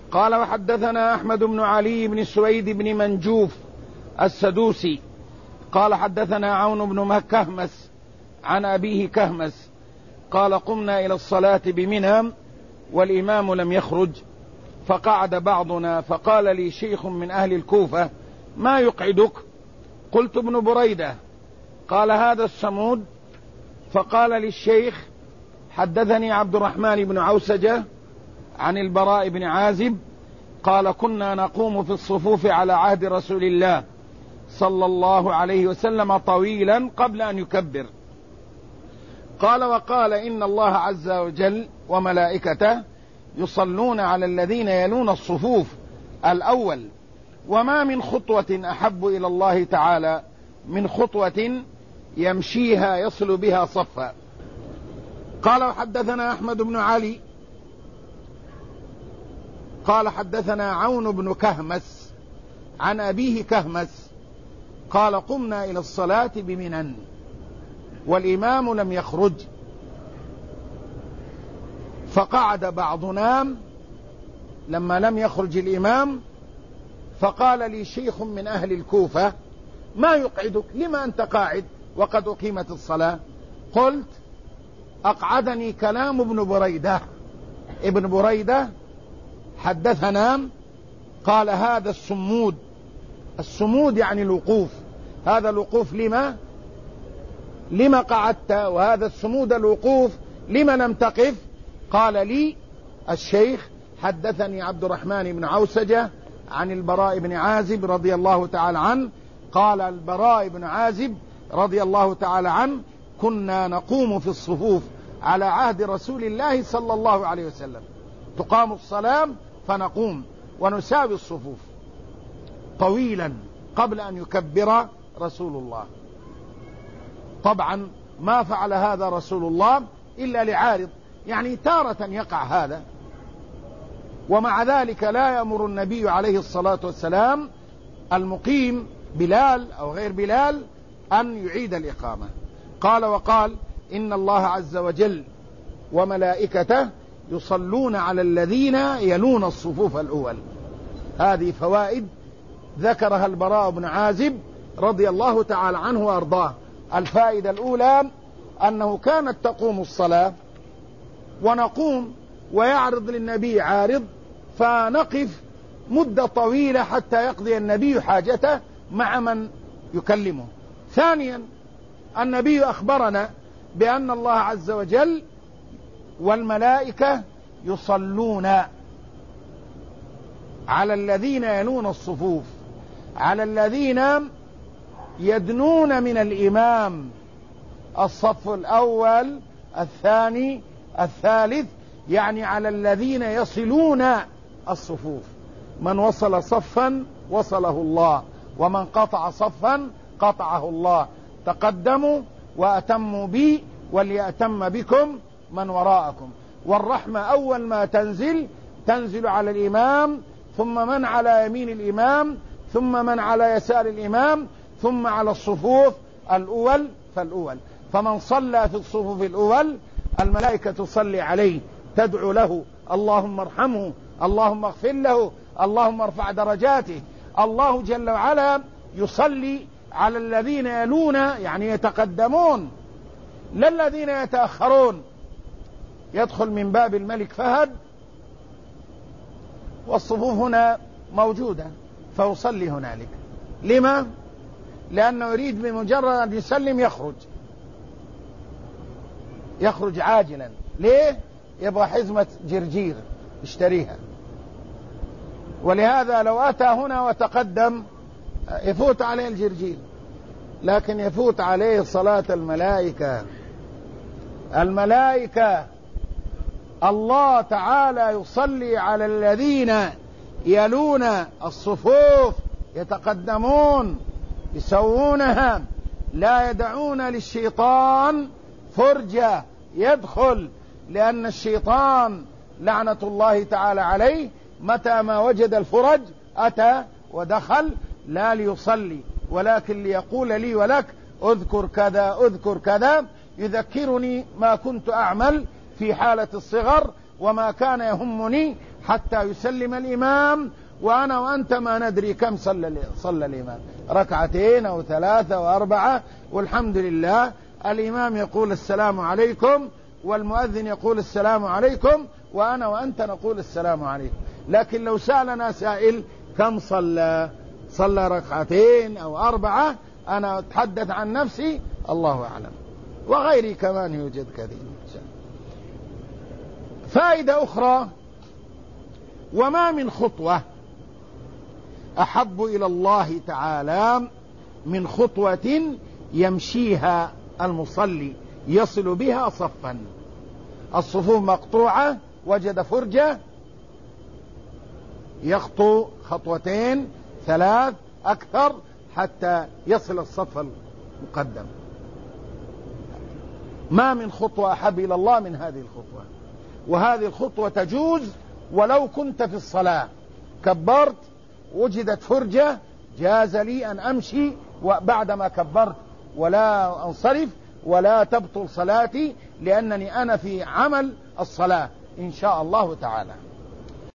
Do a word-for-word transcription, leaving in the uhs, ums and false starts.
قال وحدثنا أحمد بن علي بن سويد بن منجوف السدوسي قال حدثنا عون بن كهمس عن أبيه كهمس قال قمنا إلى الصلاة بمنى والإمام لم يخرج فقعد بعضنا فقال لي شيخ من أهل الكوفة ما يقعدك؟ قلت ابن بريدة. قال هذا الصمود. فقال للشيخ حدثني عبد الرحمن بن عوسجة عن البراء بن عازب قال كنا نقوم في الصفوف على عهد رسول الله صلى الله عليه وسلم طويلا قبل أن يكبر. قال وقال إن الله عز وجل وملائكته يصلون على الذين يلون الصفوف الأول وما من خطوة أحب إلى الله تعالى من خطوة يمشيها يصل بها صفا. قال وحدثنا أحمد بن علي قال حدثنا عون بن كهمس عن أبيه كهمس قال قمنا إلى الصلاة بمنى والإمام لم يخرج فقعد بعضنا لما لم يخرج الإمام فقال لي شيخ من أهل الكوفة ما يقعدك؟ لما أنت قاعد وقد أقيمت الصلاة؟ قلت أقعدني كلام ابن بريدة. ابن بريدة حدثنا قال هذا الصمود، الصمود يعني الوقوف، هذا الوقوف لما لما قعدت؟ وهذا الصمود الوقوف لما لم تقف؟ قال لي الشيخ حدثني عبد الرحمن بن عوسجة عن البراء بن عازب رضي الله تعالى عنه قال البراء بن عازب رضي الله تعالى عنه كنا نقوم في الصفوف على عهد رسول الله صلى الله عليه وسلم، تقام الصلاة فنقوم ونساوي الصفوف طويلا قبل أن يكبر رسول الله. طبعا ما فعل هذا رسول الله إلا لعارض، يعني تارة يقع هذا، ومع ذلك لا يأمر النبي عليه الصلاة والسلام المقيم بلال أو غير بلال أن يعيد الإقامة. قال وقال إن الله عز وجل وملائكته يصلون على الذين يلون الصفوف الأول. هذه فوائد ذكرها البراء بن عازب رضي الله تعالى عنه وأرضاه. الفائدة الأولى أنه كانت تقوم الصلاة ونقوم ويعرض للنبي عارض فنقف مدة طويلة حتى يقضي النبي حاجته مع من يكلمه. ثانيا النبي أخبرنا بأن الله عز وجل والملائكة يصلون على الذين يلون الصفوف، على الذين يدنون من الإمام، الصف الأول الثاني الثالث، يعني على الذين يصلون الصفوف. من وصل صفا وصله الله، ومن قطع صفا قطعه الله. تقدموا وأتموا بي وليأتم بكم من وراءكم. والرحمة أول ما تنزل تنزل على الإمام، ثم من على يمين الإمام، ثم من على يسار الإمام، ثم على الصفوف الأول فالأول. فمن صلى في الصفوف الأول الملائكة تصلي عليه، تدعو له اللهم ارحمه، اللهم اغفر له، اللهم ارفع درجاته. الله جل وعلا يصلي على الذين يلون، يعني يتقدمون، لا الذين يتأخرون. يدخل من باب الملك فهد والصفوف هنا موجودة فيصلي هنالك. لما؟ لأنه يريد بمجرد أن يسلم يخرج يخرج عاجلا. ليه؟ يبغى حزمة جرجير يشتريها. ولهذا لو أتى هنا وتقدم يفوت عليه الجرجير، لكن يفوت عليه صلاة الملائكة. الملائكة الله تعالى يصلي على الذين يلون الصفوف، يتقدمون يسوونها، لا يدعون للشيطان فرجة يدخل، لأن الشيطان لعنة الله تعالى عليه متى ما وجد الفرج أتى ودخل، لا ليصلي ولكن ليقول لي ولك اذكر كذا اذكر كذا، يذكرني ما كنت أعمل في حالة الصغر وما كان يهمني حتى يسلم الإمام، وأنا وأنت ما ندري كم صلى صلى الإمام، ركعتين أو ثلاثة وأربعة، والحمد لله الإمام يقول السلام عليكم والمؤذن يقول السلام عليكم وأنا وأنت نقول السلام عليكم. لكن لو سألنا سائل كم صلى، صلى ركعتين أو أربعة، أنا أتحدث عن نفسي، الله أعلم، وغيري كمان يوجد كثير. فائدة أخرى: وما من خطوة أحب إلى الله تعالى من خطوة يمشيها المصلي يصل بها صفا. الصفوف مقطوعة، وجد فرجة يخطو خطوتين ثلاث أكثر حتى يصل الصف المقدم. ما من خطوة أحب إلى الله من هذه الخطوة. وهذه الخطوة تجوز ولو كنت في الصلاة، كبرت وجدت فرجة، جاز لي أن أمشي وبعدما كبرت ولا أنصرف ولا تبطل صلاتي، لأنني أنا في عمل الصلاة إن شاء الله تعالى.